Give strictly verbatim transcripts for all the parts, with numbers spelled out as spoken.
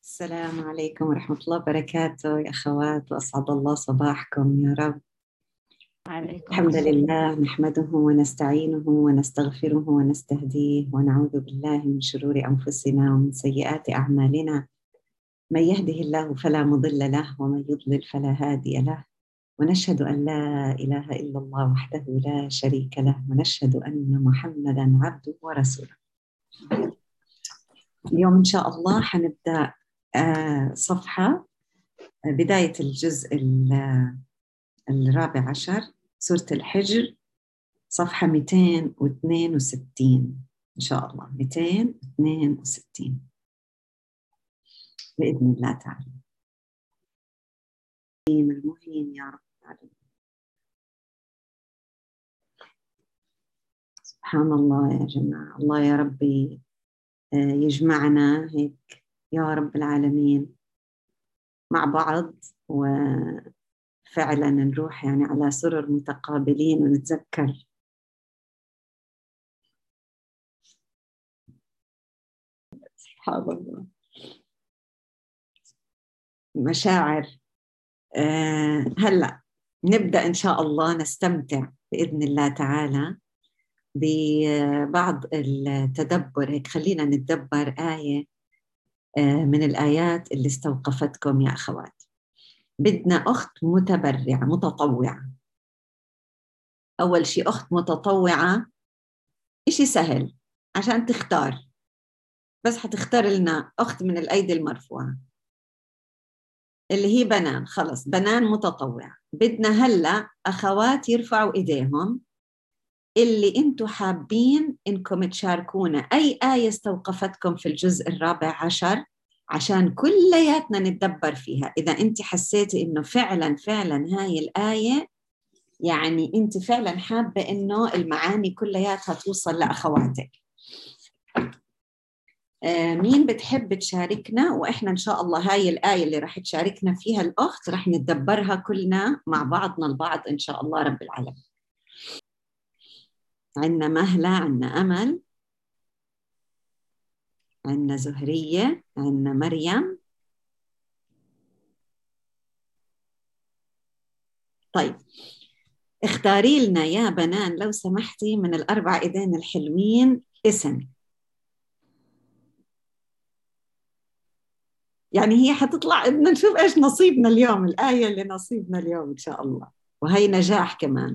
السلام عليكم ورحمة الله وبركاته يا أخوات، وأسعد الله صباحكم يا رب. عليكم الحمد السلام. لله نحمده ونستعينه ونستغفره ونستهديه ونعوذ بالله من شرور أنفسنا ومن سيئات أعمالنا. من يهده الله فلا مضل له ومن يضلل فلا هادي له، ونشهد أن لا إله إلا الله وحده لا شريك له، ونشهد أن محمداً عبده ورسوله. اليوم إن شاء الله حنبدأ آه، صفحة بداية الجزء الرابع عشر، سورة الحجر، صفحة مئتين واثنين وستين إن شاء الله، مئتين واثنين وستين بإذن الله تعالى. المعين يا رب العالمين. سبحان الله يا جماعة، الله يا ربي يجمعنا هيك يا رب العالمين مع بعض، وفعلا نروح يعني على سرر متقابلين ونتذكر سبحان الله مشاعر. آه هلأ نبدأ إن شاء الله نستمتع بإذن الله تعالى ببعض التدبر. هيك خلينا نتدبر آية آه من الآيات اللي استوقفتكم يا أخوات. بدنا أخت متبرعة متطوعة. أول شيء أخت متطوعة إشي سهل عشان تختار، بس حتختار لنا أخت من الأيدي المرفوعة اللي هي بنان. خلص بنان متطوعة. بدنا هلأ أخوات يرفعوا إيديهم اللي انتوا حابين انكم تشاركونا اي آية استوقفتكم في الجزء الرابع عشر عشان كلياتنا نتدبر فيها. اذا انت حسيتي انه فعلا فعلا هاي الآية يعني انت فعلا حابة انه المعاني كلياتها توصل لأخواتك. آه مين بتحب تشاركنا؟ واحنا ان شاء الله هاي الآية اللي راح تشاركنا فيها الأخت راح نتدبرها كلنا مع بعضنا البعض ان شاء الله رب العالمين. عندنا مهلة، عندنا أمل، عندنا زهرية، عندنا مريم. طيب اختاري لنا يا بنان لو سمحتي من الأربع إيدين الحلوين اسم. يعني هي حتطلع، بدنا نشوف إيش نصيبنا اليوم، الآية اللي نصيبنا اليوم إن شاء الله، وهي نجاح كمان.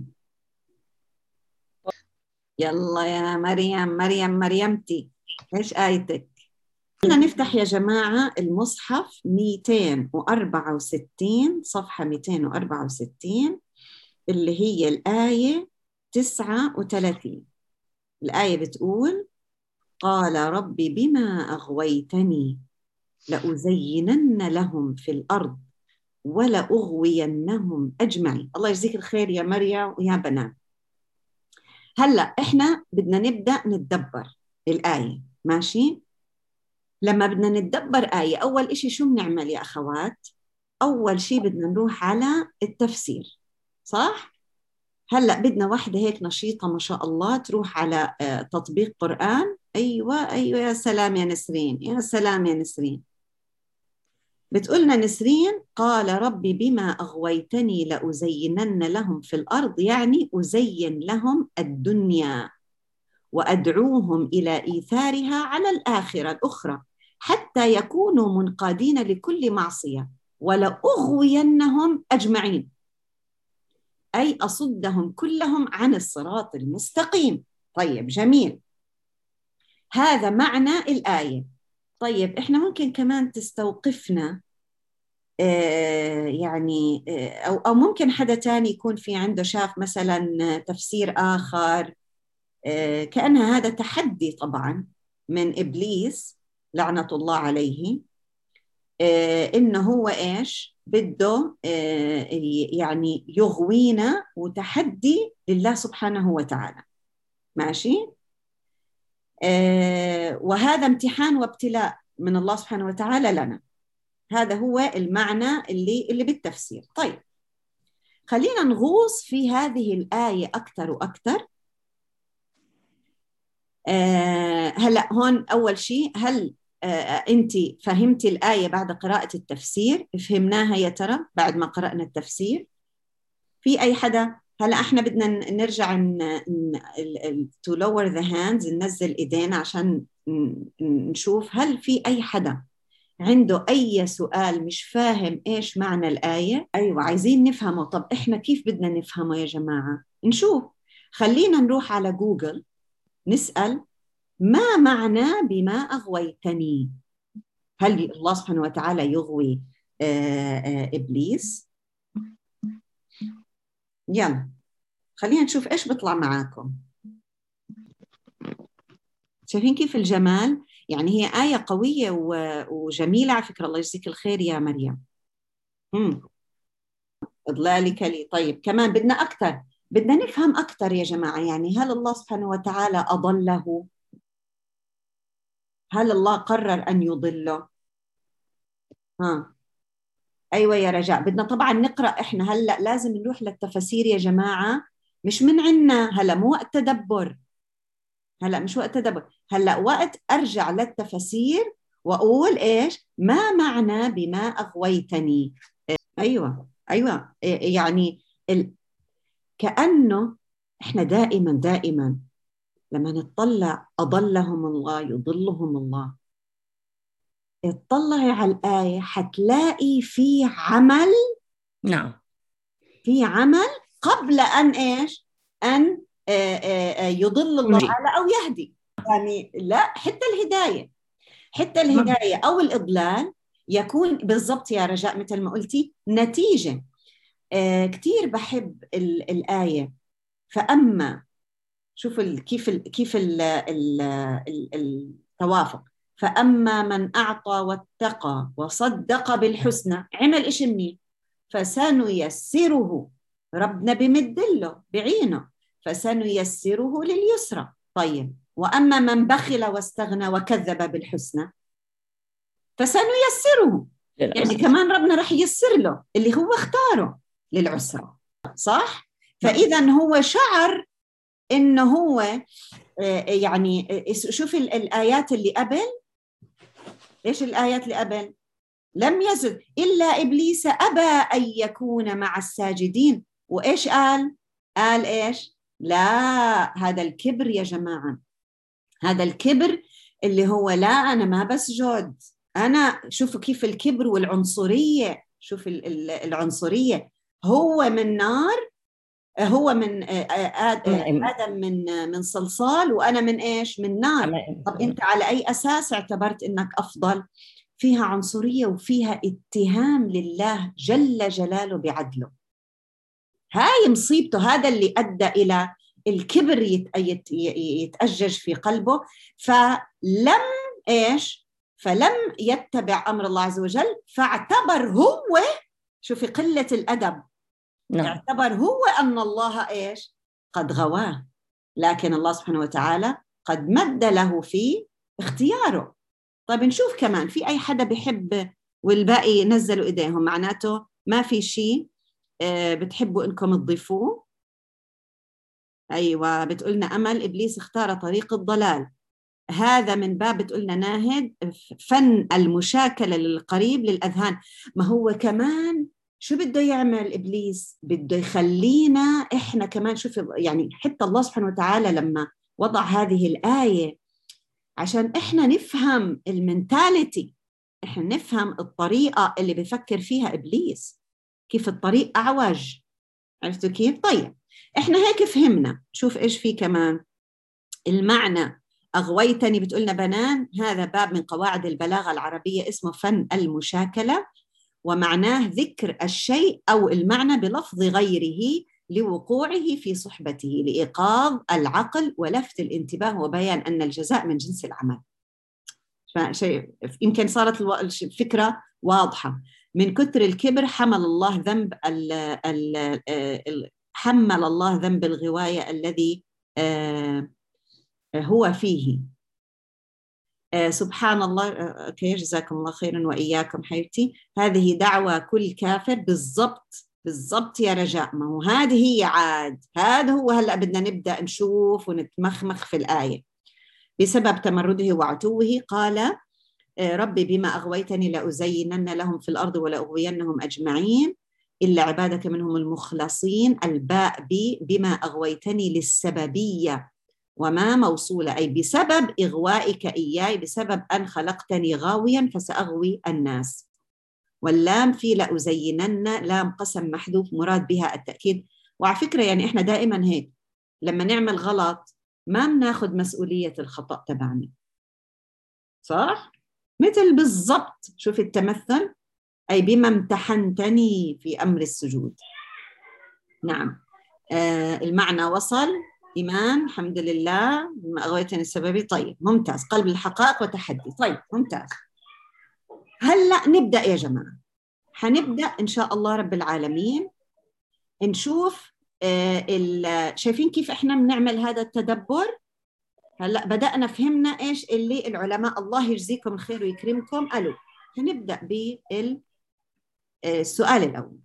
يلا يا مريم، مريم مريمتي، إيش آيتك؟ خلينا نفتح يا جماعة المصحف مئتين وأربعة وستين، صفحة مئتين وأربعة وستين اللي هي الآية تسعة وثلاثين. الآية بتقول: قال رب بما أغويتني لأزينن لهم في الأرض ولأغوينهم أجمعين. الله يجزيك الخير يا مريم ويا بنات. هلأ إحنا بدنا نبدأ نتدبر الآية، ماشي؟ لما بدنا نتدبر آية أول إشي شو بنعمل يا أخوات؟ أول شي بدنا نروح على التفسير، صح؟ هلأ بدنا واحدة هيك نشيطة ما شاء الله تروح على تطبيق قرآن. أيوة أيوة يا سلام يا نسرين، يا سلام يا نسرين. بتقولنا نسرين: قال ربي بما أغويتني لأزينن لهم في الأرض، يعني أزين لهم الدنيا وأدعوهم إلى إيثارها على الآخرة الأخرى حتى يكونوا منقادين لكل معصية ولأغوينهم أجمعين، أي أصدهم كلهم عن الصراط المستقيم. طيب جميل، هذا معنى الآية. طيب إحنا ممكن كمان تستوقفنا آه يعني آه أو, أو ممكن حدا تاني يكون في عنده شاف مثلا تفسير آخر، آه كأنها هذا تحدي طبعا من إبليس لعنة الله عليه، آه إنه هو إيش بده آه يعني يغوينا، وتحدي لله سبحانه وتعالى. ماشي؟ آه وهذا امتحان وابتلاء من الله سبحانه وتعالى لنا. هذا هو المعنى اللي اللي بالتفسير. طيب خلينا نغوص في هذه الآية أكثر وأكثر. آه هلأ هون أول شيء، هل أنت فهمتي الآية بعد قراءة التفسير؟ فهمناها يا ترى بعد ما قرأنا التفسير؟ في أي حدا؟ هلا احنا بدنا نرجع ن... ن... to lower the hands، ننزل ايدينا عشان نشوف هل في أي حدا عنده أي سؤال مش فاهم إيش معنى الآية. أيوة عايزين نفهمه. طب إحنا كيف بدنا نفهمه يا جماعة؟ نشوف، خلينا نروح على جوجل نسأل ما معنى بما أغويتني. هل الله سبحانه وتعالى يغوي آآ آآ إبليس؟ يلا خلينا نشوف إيش بطلع معاكم. شايفين كيف الجمال؟ يعني هي آية قوية وجميلة على فكرة. الله يجزيك الخير يا مريم. امم إضلالك لي. طيب كمان بدنا أكثر، بدنا نفهم أكثر يا جماعة. يعني هل الله سبحانه وتعالى أضله؟ هل الله قرر أن يضله؟ ها أيوة يا رجاء. بدنا طبعا نقرأ إحنا هلأ، لازم نروح للتفاسير يا جماعة، مش من عنا هلأ، مو وقت تدبر. هلأ مش وقت تدبر، هلأ وقت أرجع للتفاسير وأقول إيش ما معنى بما أغويتني. أيوة أيوة يعني ال... كأنه إحنا دائما دائما لما نطلع أضلهم الله يضلهم الله، اطلعي على الآية حتلاقي في عمل. نعم في عمل قبل أن إيش أن يضل الله تعالى أو يهدي. يعني لا، حتى الهداية، حتى الهداية أو الإضلال يكون بالضبط يا رجاء مثل ما قلتي نتيجة. آه كتير بحب ال الآية فأما، شوف ال كيف ال كيف ال ال ال التوافق. فأما من أعطى واتقى وصدق بالحسنى، عمل إشي منيح، فسنيسره، ربنا بمدله بعينه، فسنيسره لليسرى. طيب وأما من بخل واستغنى وكذب بالحسنى فسنيسره، يعني كمان ربنا رح ييسر له اللي هو اختاره للعسرى، صح؟ فإذا هو شعر إنه هو يعني شوف الآيات اللي قبل، إيش الآيات اللي قبل؟ لم يزد إلا إبليس أبى أن يكون مع الساجدين. وإيش قال؟ قال إيش؟ لا، هذا الكبر يا جماعة، هذا الكبر اللي هو لا أنا ما بسجد أنا. شوفوا كيف الكبر والعنصرية، شوف العنصرية. هو من نار، هو من آدم من من صلصال وأنا من إيش؟ من نار. طب أنت على أي أساس اعتبرت إنك أفضل؟ فيها عنصرية وفيها اتهام لله جل جلاله بعدله. هاي مصيبته، هذا اللي أدى إلى الكبر يتأجج في قلبه. فلم إيش؟ فلم يتبع أمر الله عز وجل، فاعتبر هو، شوفي قلة الأدب، نعم. اعتبر هو أن الله إيش؟ قد غواه، لكن الله سبحانه وتعالى قد مد له في اختياره. طيب نشوف كمان في أي حدا بيحب والباقي نزلوا إيديهم، معناته ما في شيء بتحبوا إنكم تضيفوه. أيوة بتقولنا أمل إبليس اختار طريق الضلال، هذا من باب بتقولنا ناهد فن المشاكلة للقريب للأذهان. ما هو كمان شو بده يعمل إبليس؟ بده يخلينا إحنا كمان، شوف يعني حتى الله سبحانه وتعالى لما وضع هذه الآية عشان إحنا نفهم المنتاليتي، إحنا نفهم الطريقة اللي بفكر فيها إبليس، كيف الطريق أعوج. عرفتوا كيف؟ طيب إحنا هيك فهمنا. شوف إيش في كمان المعنى أغويتني. بتقولنا بنان هذا باب من قواعد البلاغة العربية اسمه فن المشاكلة، ومعناه ذكر الشيء أو المعنى بلفظ غيره لوقوعه في صحبته لإيقاظ العقل ولفت الانتباه وبيان أن الجزاء من جنس العمل. شيء يمكن صارت الفكرة واضحة. من كثر الكبر حمل الله ذنب ال ال ال حمل الله ذنب الغواية الذي هو فيه. سبحان الله. اوكي جزاكم الله خيرا واياكم حبيبتي. هذه دعوة كل كافر. بالضبط بالضبط يا رجاء، ما هو هذه هي عاد، هذا هو هلا بدنا نبدا نشوف ونتمخمخ في الآية. بسبب تمرده وعتوه قال ربي بما أغويتني لأزينن لهم في الأرض ولأغوينهم أجمعين إلا عبادك منهم المخلصين. الباء بي بما أغويتني للسببية وما موصولة، أي بسبب إغوائك إياي، بسبب أن خلقتني غاويا فسأغوي الناس. واللام في لأزينن لام قسم محذوف مراد بها التأكيد. وعلى فكرة يعني إحنا دائما هيك لما نعمل غلط ما بناخد مسؤولية الخطأ تبعنا، صح؟ مثل بالضبط، شوف التمثل، أي بما امتحنتني في أمر السجود. نعم. آه المعنى وصل. إيمان الحمد لله بما أغويتني السببي. طيب ممتاز. قلب الحقائق وتحدي. طيب ممتاز. هلأ نبدأ يا جماعة، حنبدأ إن شاء الله رب العالمين نشوف آه شايفين كيف إحنا بنعمل هذا التدبر. هلأ بدأنا فهمنا إيش اللي العلماء الله يجزيكم الخير ويكرمكم قالوا. هنبدأ بالسؤال الأول.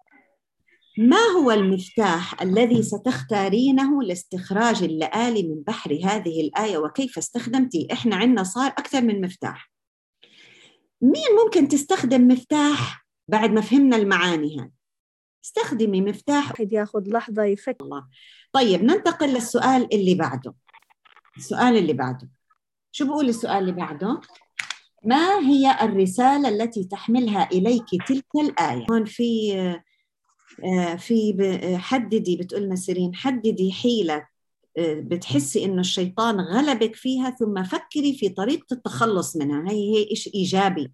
ما هو المفتاح الذي ستختارينه لاستخراج اللآلي من بحر هذه الآية وكيف استخدمتيه؟ إحنا عندنا صار أكثر من مفتاح. مين ممكن تستخدم مفتاح بعد ما فهمنا المعاني هذه؟ استخدمي مفتاح واحد ياخذ لحظة يفكر. الله. طيب ننتقل للسؤال اللي بعده. السؤال اللي بعده شو بقول السؤال اللي بعده؟ ما هي الرسالة التي تحملها إليك تلك الآية؟ هون في في حددي، بتقولنا سيرين حددي حيلة بتحسي إنه الشيطان غلبك فيها ثم فكري في طريقة التخلص منها. هي هي إيش إيجابي.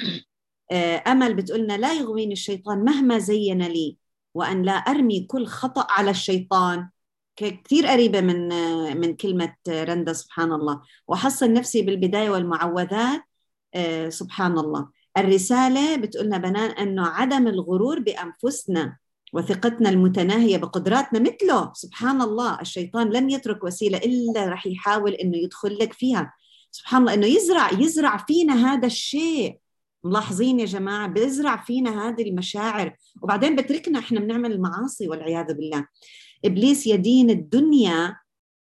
أمل بتقولنا لا يغويني الشيطان مهما زين لي وأن لا أرمي كل خطأ على الشيطان. كثير قريبة من من كلمة رندا سبحان الله. وحصن نفسي بالبداية والمعوذات. سبحان الله. الرسالة بتقولنا بنان أنه عدم الغرور بأنفسنا وثقتنا المتناهية بقدراتنا مثله. سبحان الله. الشيطان لن يترك وسيلة إلا رح يحاول أنه يدخل لك فيها. سبحان الله. أنه يزرع يزرع فينا هذا الشيء. ملاحظين يا جماعة؟ بيزرع فينا هذه المشاعر وبعدين بتركنا إحنا بنعمل المعاصي والعياذ بالله. إبليس يدين الدنيا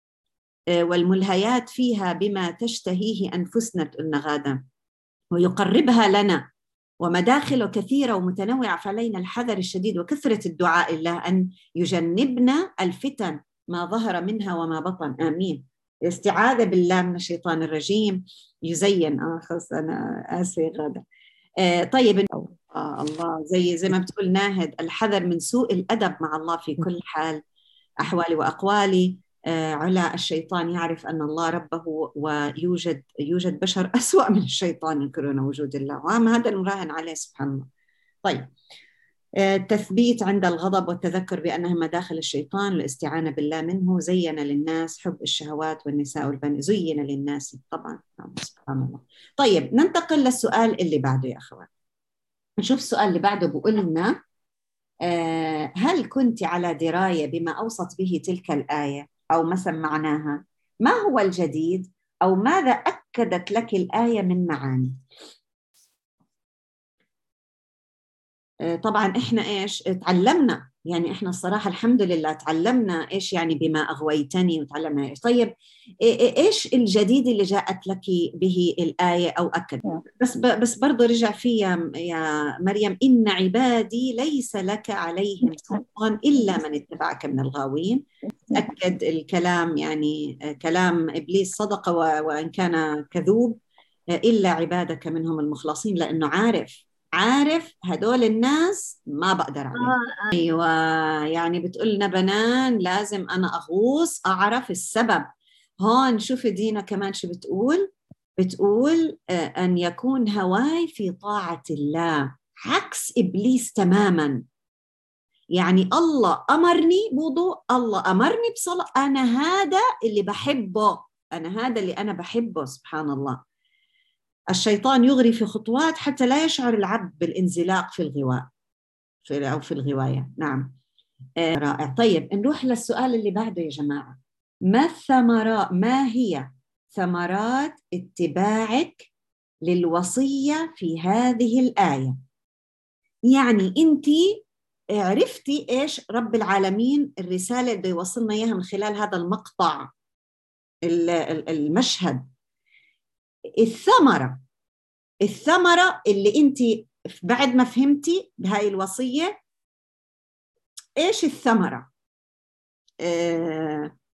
والملهيات فيها بما تشتهيه أنفسنا بتقولنا غادة ويقربها لنا ومداخله كثيرة ومتنوعة، فعلينا الحذر الشديد وكثرة الدعاء الله أن يجنبنا الفتن ما ظهر منها وما بطن. آمين. الاستعاذة بالله من الشيطان الرجيم. يزين آه خلص أنا آسفة غادة. آه طيب آه الله زي زي ما بتقول ناهد، الحذر من سوء الأدب مع الله في كل حال أحوالي وأقوالي. آه علا الشيطان يعرف أن الله ربه ويوجد يوجد بشر أسوأ من الشيطان ينكرون وجود الله، وما هذا المراهن عليه سبحان الله. طيب آه تثبيت عند الغضب والتذكر بأنها مداخل الشيطان، الاستعانة بالله منه. زين للناس حب الشهوات والنساء والبنين. زين للناس طبعا. سبحان الله. طيب ننتقل للسؤال اللي بعده يا أخوان. نشوف السؤال اللي بعده بقول لنا آه هل كنت على دراية بما أوصت به تلك الآية أو مثلا معناها؟ ما هو الجديد أو ماذا أكدت لك الآية من معاني؟ آه طبعا إحنا إيش تعلمنا، يعني إحنا الصراحة الحمد لله تعلمنا إيش يعني بما أغويتني وتعلمنا إيش. طيب إيش الجديد اللي جاءت لك به الآية أو أكد؟ بس بس برضه رجع فيها يا مريم إن عبادي ليس لك عليهم سلطان إلا من اتبعك من الغاوين. أكد الكلام يعني كلام إبليس صدق وإن كان كذوب. إلا عبادك منهم المخلصين، لأنه عارف عارف هدول الناس ما بقدر عليهم. آه. أيوة يعني بتقولنا بنان لازم أنا أغوص أعرف السبب. هون شوف دينا كمان شو بتقول. بتقول أن يكون هواي في طاعة الله عكس إبليس تماماً. يعني الله أمرني بوضوء، الله أمرني بصلاة، أنا هذا اللي بحبه، أنا هذا اللي أنا بحبه. سبحان الله. الشيطان يغري في خطوات حتى لا يشعر العبد بالانزلاق في الغواء في أو في الغواية. نعم آه رائع. طيب نروح للسؤال اللي بعده يا جماعة. ما الثمرات ما هي ثمرات اتباعك للوصية في هذه الآية؟ يعني أنت عرفتي إيش رب العالمين الرسالة اللي يوصلنا إياها من خلال هذا المقطع المشهد. الثمرة الثمرة اللي أنت بعد ما فهمتي بهاي الوصية إيش الثمرة؟ آه،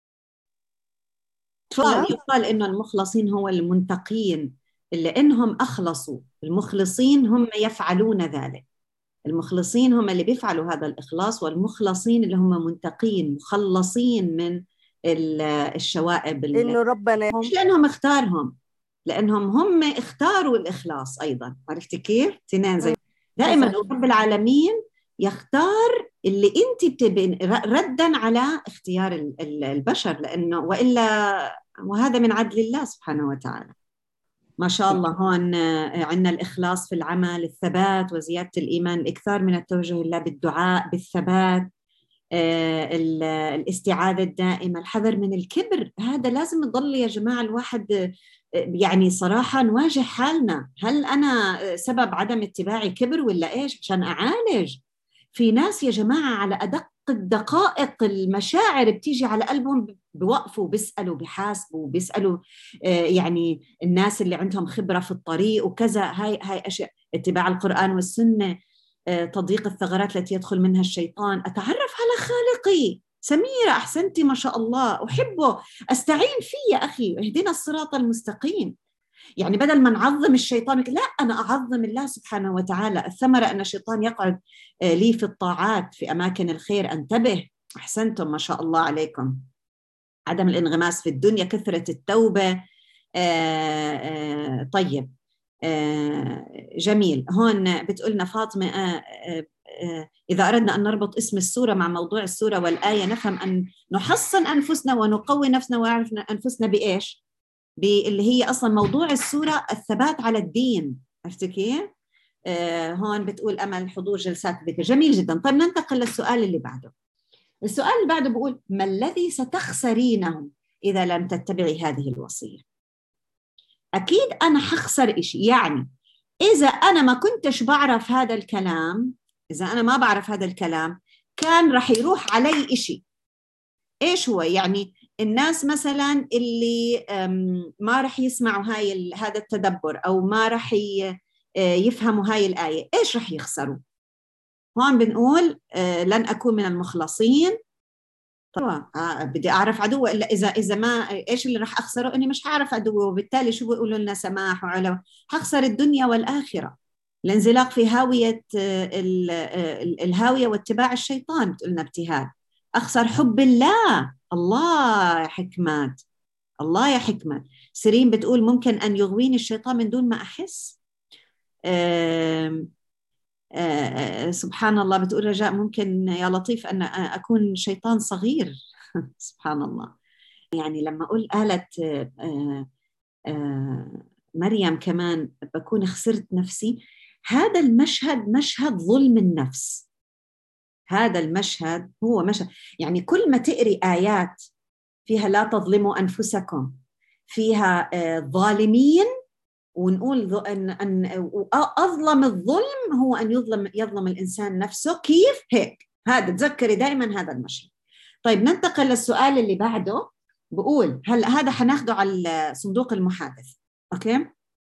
يقال يقال إنه المخلصين هو المنتقين، اللي إنهم أخلصوا. المخلصين هم يفعلون ذلك، المخلصين هم اللي بيفعلوا هذا الإخلاص، والمخلصين اللي هم منتقين مخلصين من الشوائب، إنه ربنا مش لأنهم اختارهم، لأنهم هم اختاروا الإخلاص أيضا. عرفتي كيف؟ تنين زي دائما رب العالمين يختار اللي أنت بتبين ردا على اختيار البشر، لأنه وإلا وهذا من عدل الله سبحانه وتعالى. ما شاء الله. هون عندنا الإخلاص في العمل، الثبات وزيادة الإيمان، الإكثار من التوجه لله بالدعاء بالثبات، الاستعاذة الدائمة، الحذر من الكبر. هذا لازم يضل يا جماعة الواحد يعني صراحة نواجه حالنا، هل أنا سبب عدم اتباعي كبر ولا إيش؟ عشان أعالج. في ناس يا جماعة على أدق الدقائق المشاعر بتيجي على قلبهم بوقفوا بيسألوا بيحاسبوا بيسألوا يعني الناس اللي عندهم خبرة في الطريق وكذا. هاي هاي أشياء، اتباع القرآن والسنة، تضييق الثغرات التي يدخل منها الشيطان، أتعرف على خالقي. سميرة أحسنتي ما شاء الله، أحبه، أستعين فيه يا أخي، اهدنا الصراط المستقيم. يعني بدل ما نعظم الشيطان، لا، أنا أعظم الله سبحانه وتعالى. الثمرة أن الشيطان يقعد لي في الطاعات في أماكن الخير. أنتبه، أحسنتم ما شاء الله عليكم. عدم الانغماس في الدنيا، كثرة التوبة. آآ آآ طيب، آآ جميل. هون بتقولنا فاطمة آآ آآ إذا أردنا أن نربط اسم السورة مع موضوع السورة والآية، نفهم أن نحصن أنفسنا ونقوي نفسنا ويعرف أنفسنا بإيش؟ اللي هي أصلا موضوع السورة الثبات على الدين. عرفتي كيف؟ آه هون بتقول أمل حضور جلسات ذكر. جميل جدا. طيب ننتقل للسؤال اللي بعده. السؤال اللي بعده بقول: ما الذي ستخسرينه إذا لم تتبعي هذه الوصية؟ أكيد أنا حخسر إشي. يعني إذا أنا ما كنتش بعرف هذا الكلام، إذا أنا ما بعرف هذا الكلام، كان رح يروح علي إشي. إيش هو؟ يعني الناس مثلا اللي ما رح يسمعوا هاي هذا التدبر أو ما رح يفهموا هاي الآية، إيش رح يخسروا؟ هون بنقول لن أكون من المخلصين. طبعا بدي أعرف عدو، إلا إذا إذا ما إيش اللي رح أخسره؟ إني مش هعرف عدوه، وبالتالي شو بيقولوا لنا سماح وعلو، هخسر الدنيا والآخرة. الانزلاق في هاوية الهاوية واتباع الشيطان بتقولنا ابتهال. أخسر حب الله. الله يا حكمات، الله يا حكمة. سيرين بتقول: ممكن أن يغويني الشيطان من دون ما أحس. آآ آآ سبحان الله. بتقول رجاء: ممكن يا لطيف أن أكون شيطان صغير. سبحان الله. يعني لما أقول قالت آآ آآ مريم كمان بكون خسرت نفسي، هذا المشهد مشهد ظلم النفس. هذا المشهد هو مشهد، يعني كل ما تقري آيات فيها لا تظلموا أنفسكم، فيها ظالمين، ونقول أن أن أظلم الظلم هو أن يظلم يظلم الإنسان نفسه. كيف هيك؟ هذا تذكري دائما هذا المشهد. طيب ننتقل للسؤال اللي بعده. بقول هل هذا حناخده على صندوق المحادث. أوكي.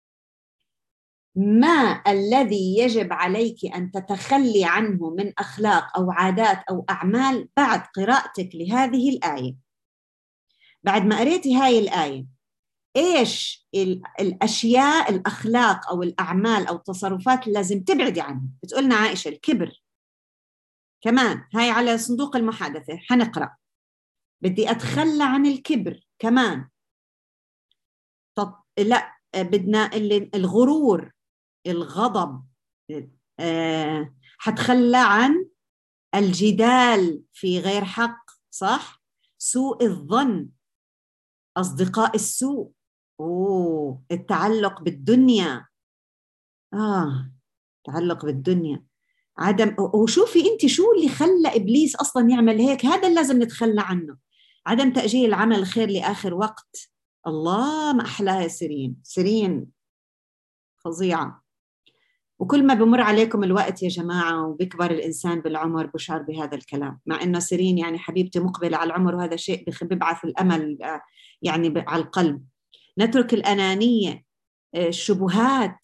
ما الذي يجب عليك أن تتخلي عنه من أخلاق أو عادات أو أعمال بعد قراءتك لهذه الآية؟ بعد ما قريتي هاي الآية، إيش الأشياء الأخلاق أو الأعمال أو التصرفات اللي لازم تبعدي عنها؟ بتقولنا عائشة الكبر. كمان هاي على صندوق المحادثة حنقرأ. بدي أتخلى عن الكبر كمان. طب لا، بدنا الغرور، الغضب، أه حتخلى عن الجدال في غير حق، صح؟ سوء الظن، أصدقاء السوء، أوه التعلق بالدنيا. آه تعلق بالدنيا، عدم. وشوفي أنت شو اللي خلى إبليس أصلاً يعمل هيك، هذا اللي لازم نتخلى عنه. عدم تأجيل العمل الخير لآخر وقت. الله ما أحلاها يا سيرين. سيرين فظيعة. وكل ما بمر عليكم الوقت يا جماعة وبيكبر الإنسان بالعمر بشعر بهذا الكلام، مع إنه سيرين يعني حبيبتي مقبلة على العمر، وهذا شيء بيبعث الأمل يعني على القلب. نترك الأنانية، الشبهات،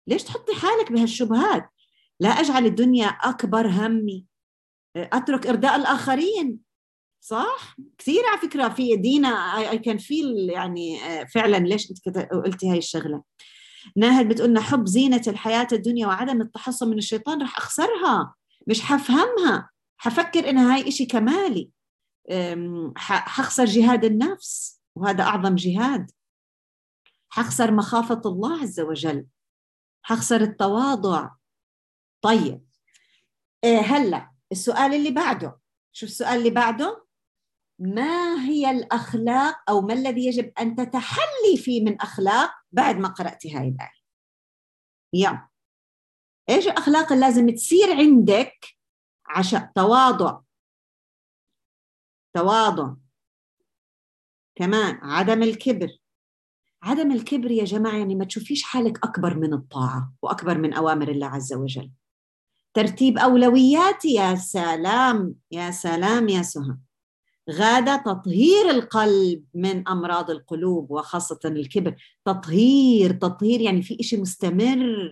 ليش تحطي حالك بهالشبهات؟ لا أجعل الدنيا أكبر همي، أترك إرضاء الآخرين. صح؟ كثير على فكرة في دينا I can feel يعني فعلا ليش أنت قلتي هاي الشغلة. ناهد بتقولنا حب زينة الحياة الدنيا وعدم التحصن من الشيطان رح أخسرها، مش حفهمها، حفكر إنها هاي إشي كمالي، حخسر جهاد النفس وهذا أعظم جهاد، حخسر مخافة الله عز وجل، حخسر التواضع. طيب هلأ السؤال اللي بعده، شو السؤال اللي بعده؟ ما هي الأخلاق أو ما الذي يجب أن تتحلي فيه من أخلاق بعد ما قرأتي هاي الآية؟ يا إيش الأخلاق اللي لازم تصير عندك عشان تواضع، تواضع كمان عدم الكبر. عدم الكبر يا جماعة يعني ما تشوفيش حالك أكبر من الطاعة وأكبر من أوامر الله عز وجل. ترتيب أولويات، يا سلام يا سلام يا سهى. غادة تطهير القلب من أمراض القلوب وخاصة الكبر. تطهير تطهير يعني في إشي مستمر.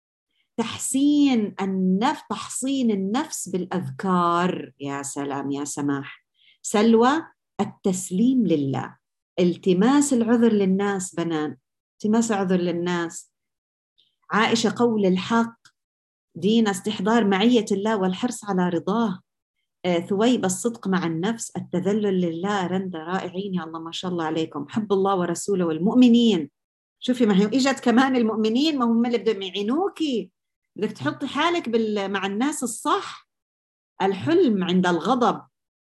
تحسين النفس، تحصين النفس بالأذكار. يا سلام يا سماح. سلوى التسليم لله، التماس العذر للناس. بنان التماس العذر للناس. عائشة قول الحق. دينا استحضار معية الله والحرص على رضاه. ثويب الصدق مع النفس، التذلل لله. رندا رائعين يا الله ما شاء الله عليكم. حب الله ورسوله والمؤمنين. شوفي ما هي اجت كمان المؤمنين، ما هم اللي بدهم يعينوكي، بدك تحطي حالك بال... مع الناس الصح. الحلم عند الغضب.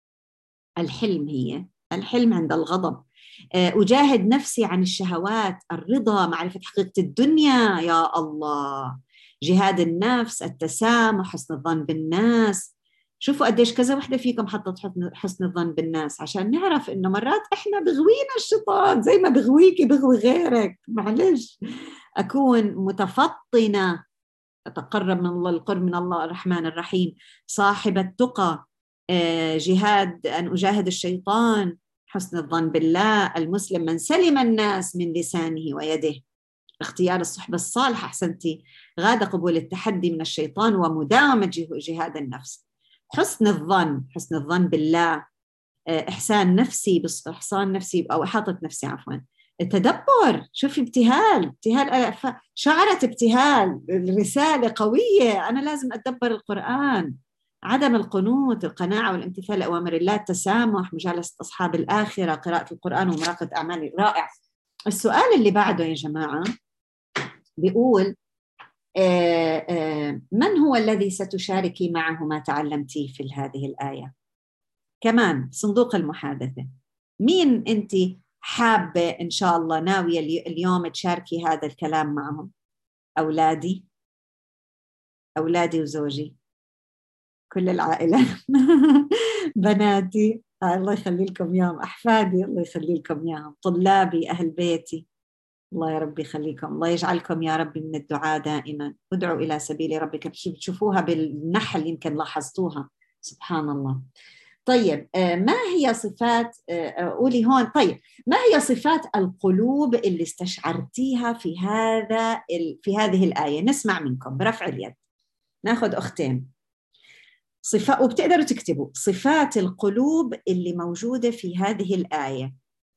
الحلم هي الحلم عند الغضب. أجاهد نفسي عن الشهوات. الرضا، معرفة حقيقة الدنيا. يا الله. جهاد النفس، التسامح، حسن الظن بالناس. شوفوا قديش كذا وحدة فيكم حطت حسن الظن بالناس عشان نعرف إنه مرات إحنا بغوينا الشيطان زي ما بغويكي بغوي غيرك. معلش أكون متفطنة، أتقرب من الله، القرب من الله الرحمن الرحيم. صاحب التقى. جهاد أن أجاهد الشيطان. حسن الظن بالله. المسلم من سلم الناس من لسانه ويده. اختيار الصحبة الصالحة. أحسنتي غادة. قبول التحدي من الشيطان ومداومة جهاد النفس. حسن الظن، حسن الظن بالله. إحسان نفسي، إحسان نفسي أو إحاطة نفسي عفواً. التدبر. شوفي ابتهال، ابتهال شعرت ابتهال. الرسالة قوية، أنا لازم أتدبر القرآن. عدم القنوط، القناعة والامتثال لأوامر الله. التسامح، مجالسة أصحاب الآخرة. قراءة القرآن ومراقبة أعمال. رائع. السؤال اللي بعده يا جماعة بيقول آآ آآ من هو الذي ستشاركي معه ما تعلمتيه في هذه الآية؟ كمان صندوق المحادثة. مين أنت حابة إن شاء الله ناوية اليوم تشاركي هذا الكلام معهم؟ أولادي، أولادي وزوجي، كل العائلة. بناتي الله يخلي لكم ياهم، أحفادي الله يخلي لكم ياهم، طلابي، أهل بيتي، الله يا رب يخليكم. الله يجعلكم يا رب من الدعاء دائما. ادعوا إلى سبيل ربك. بتشوفوها بالنحل يمكن لاحظتوها. سبحان الله. طيب ما هي صفات، قولي هون، طيب ما هي صفات القلوب اللي استشعرتيها في هذا في هذه الآية؟ نسمع منكم برفع اليد. ناخذ أختين صفات وبتقدروا تكتبوا صفات القلوب اللي موجودة في هذه الآية.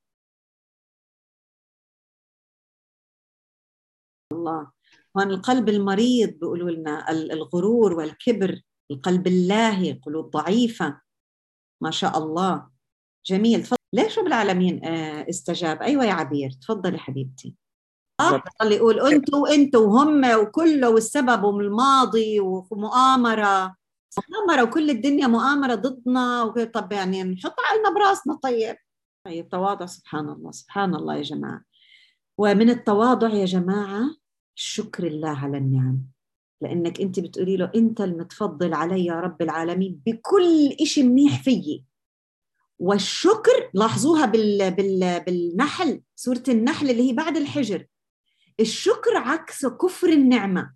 الله. هون القلب المريض بيقولوا لنا الغرور والكبر. القلب اللاهي، قلوب ضعيفة. ما شاء الله جميل. تفضل. ليش رب العالمين استجاب؟ أيوة يا عبير تفضلي حبيبتي. آه اللي يقول أنتوا وأنتوا وهم وكله والسبب ومن الماضي ومؤامرة مؤامرة وكل الدنيا مؤامرة ضدنا. طب يعني نحط عقلنا براسنا. طيب طيب تواضع. سبحان الله سبحان الله يا جماعة. ومن التواضع يا جماعة شكر الله على النعم، لأنك أنت بتقولي له أنت المتفضل علي يا رب العالمين بكل إشي منيح فيي. والشكر لاحظوها بال بال بالنحل، سورة النحل اللي هي بعد الحجر. الشكر عكس كفر النعمة.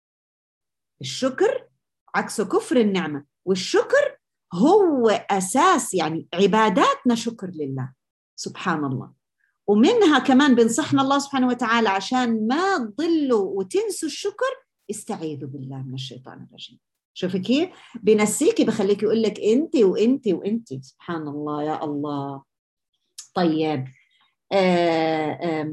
الشكر عكس كفر النعمة، والشكر هو أساس يعني عباداتنا شكر لله. سبحان الله. ومنها كمان بنصحنا الله سبحانه وتعالى عشان ما تضلوا وتنسوا الشكر، استعيذوا بالله من الشيطان الرجيم. شوفي كيف بنسيكي، بخليك يقول لك انت وانت وانت. سبحان الله يا الله. طيب آه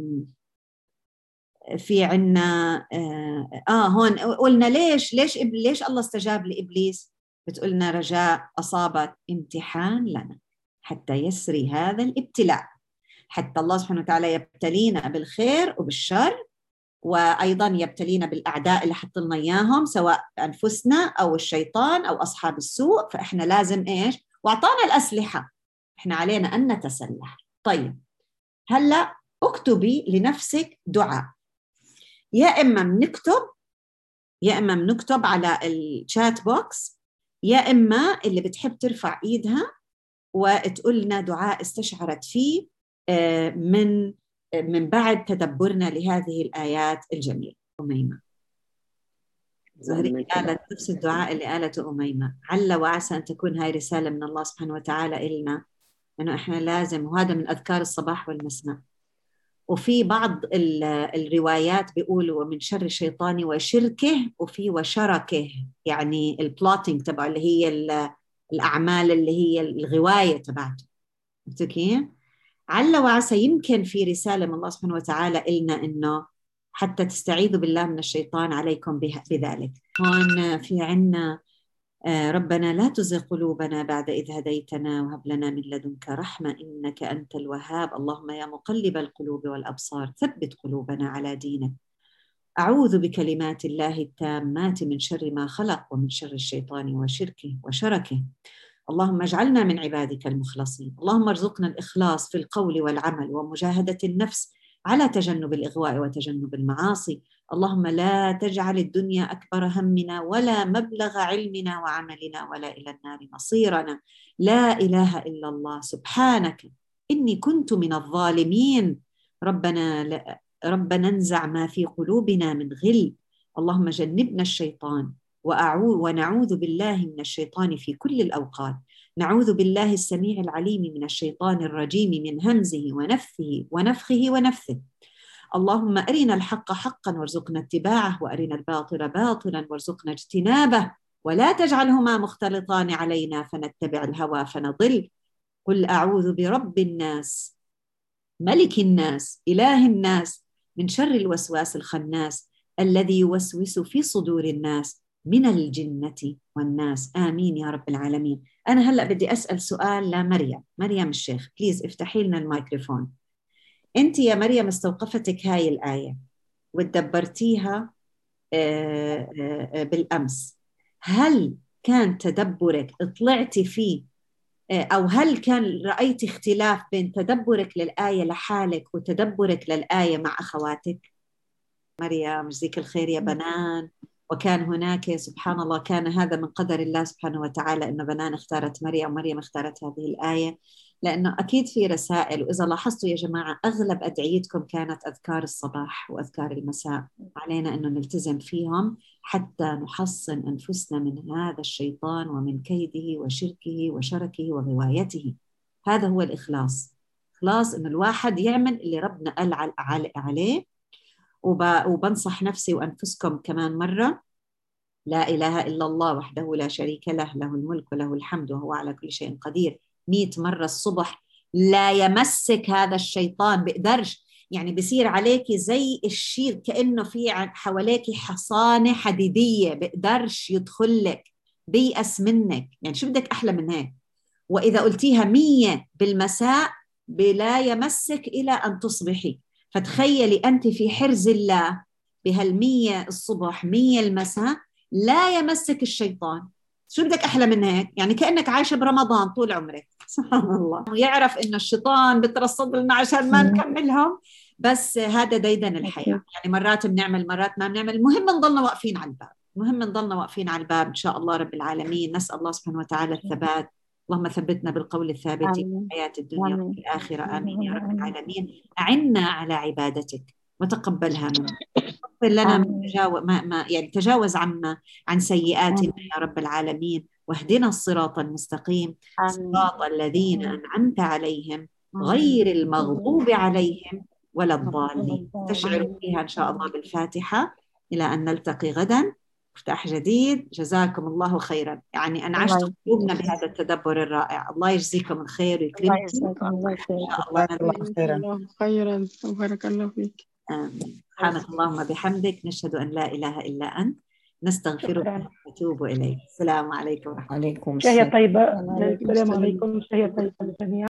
في عنا آه, آه هون قلنا ليش ليش ليش الله استجاب لإبليس؟ بتقولنا رجاء أصابت امتحان لنا حتى يسري هذا الابتلاء، حتى الله سبحانه وتعالى يبتلينا بالخير وبالشر، وأيضا يبتلينا بالأعداء اللي حط لنا إياهم، سواء أنفسنا أو الشيطان أو أصحاب السوء. فإحنا لازم إيش؟ وأعطانا الأسلحة، إحنا علينا أن نتسلح. طيب هلأ اكتبي لنفسك دعاء، يا إما بنكتب يا إما بنكتب على الشات بوكس، يا إما اللي بتحب ترفع إيدها وتقول لنا دعاء استشعرت فيه من من بعد تدبرنا لهذه الآيات الجميلة. أميمة زهري قالت نفس الدعاء اللي قالته أميمة. عل وعسى أن تكون هاي رسالة من الله سبحانه وتعالى إلنا، أنه إحنا لازم، وهذا من أذكار الصباح والمساء. وفي بعض الروايات بيقولوا من شر الشيطان وشركه، وفي وشركه، يعني البلوتينج تبع اللي هي الأعمال اللي هي الغواية تبعته. كيف؟ عل وعسى يمكن في رسالة من الله سبحانه وتعالى إلنا إنه حتى تستعيذوا بالله من الشيطان عليكم بذلك. هون في عنا ربنا لا تزغ قلوبنا بعد إذ هديتنا وهب لنا من لدنك رحمة إنك أنت الوهاب اللهم يا مقلب القلوب والأبصار ثبت قلوبنا على دينك. أعوذ بكلمات الله التامات من شر ما خلق ومن شر الشيطان وشركه وشركه. اللهم اجعلنا من عبادك المخلصين. اللهم ارزقنا الإخلاص في القول والعمل ومجاهدة النفس على تجنب الإغواء وتجنب المعاصي. اللهم لا تجعل الدنيا أكبر همنا ولا مبلغ علمنا وعملنا ولا إلى النار مصيرنا. لا إله إلا الله سبحانك إني كنت من الظالمين. ربنا لا ربنا انزع ما في قلوبنا من غل. اللهم جنبنا الشيطان ونعوذ بالله من الشيطان في كل الأوقات. نعوذ بالله السميع العليم من الشيطان الرجيم من همزه ونفثه ونفخه ونفثه. اللهم أرنا الحق حقا وارزقنا اتباعه وأرنا الباطل باطلا وارزقنا اجتنابه ولا تجعلهما مختلطان علينا فنتبع الهوى فنضل. قل أعوذ برب الناس ملك الناس إله الناس من شر الوسواس الخناس الذي يوسوس في صدور الناس من الجنة والناس. آمين يا رب العالمين. أنا هلأ بدي أسأل سؤال لمريم. مريم الشيخ بليز افتحي لنا الميكروفون. أنت يا مريم استوقفتك هاي الآية وتدبرتيها بالأمس، هل كان تدبرك طلعتي فيه أو هل كان رأيتي اختلاف بين تدبرك للآية لحالك وتدبرك للآية مع أخواتك؟ مريم جزيك الخير يا بنان. وكان هناك سبحان الله كان هذا من قدر الله سبحانه وتعالى إن بنان اختارت مريم ومريم اختارت هذه الآية، لأنه أكيد في رسائل. وإذا لاحظتوا يا جماعة أغلب أدعيتكم كانت أذكار الصباح وأذكار المساء، علينا أنه نلتزم فيهم حتى نحصن أنفسنا من هذا الشيطان ومن كيده وشركه وشركه وغوايته. هذا هو الإخلاص. إخلاص إنه الواحد يعمل اللي ربنا قال عليه. وبنصح نفسي وأنفسكم كمان مرة، لا إله إلا الله وحده لا شريك له له الملك وله الحمد وهو على كل شيء قدير مئة مرة الصبح. لا يمسك هذا الشيطان، بقدرش، يعني بيصير عليكي زي الشيء كأنه في حواليكي حصانة حديدية، بقدرش يدخلك، بيأس منك. يعني شو بدك أحلى من هيك؟ وإذا قلتيها مية بالمساء بلا يمسك إلى أن تصبحي. فتخيلي أنت في حرز الله بهالمية الصبح مية المساء، لا يمسك الشيطان. شو بدك أحلى من هيك؟ يعني كأنك عايشة برمضان طول عمرك. سبحان الله. ويعرف إنه الشيطان بترصد لنا عشان ما نكملهم، بس هذا ديدن الحياة. يعني مرات بنعمل مرات ما بنعمل، المهم نضلنا واقفين على الباب، المهم نضلنا واقفين على الباب إن شاء الله رب العالمين. نسأل الله سبحانه وتعالى الثبات. اللهم ثبتنا بالقول الثابت في الحياة الدنيا وفي الآخرة. آمين يا رب العالمين. أعنا على عبادتك وتقبلها منا، اغفر لنا من تجاوز ما, ما يعني تجاوز عنا عن سيئاتنا يا رب العالمين، واهدنا الصراط المستقيم صراط الذين أنعمت عليهم غير المغضوب عليهم ولا الضالين. تشعروا فيها إن شاء الله بالفاتحة إلى أن نلتقي غدا مفتاح جديد. جزاكم الله خيرا، يعني أنعشتم قلوبنا بهذا التدبر الرائع. الله يجزيكم الخير ويكرمكم. الله إن يسعدك. شاء الله الله خيرا. خيرا وبارك الله فيك. آمين. سبحانك اللهم بحمدك، نشهد أن لا إله إلا أنت، نستغفرك ونتوب إليك. السلام عليكم ورحمة الله. عليكم شهية السلام. طيبة. عليكم السلام السلام. عليكم. شهية طيبة للجميع.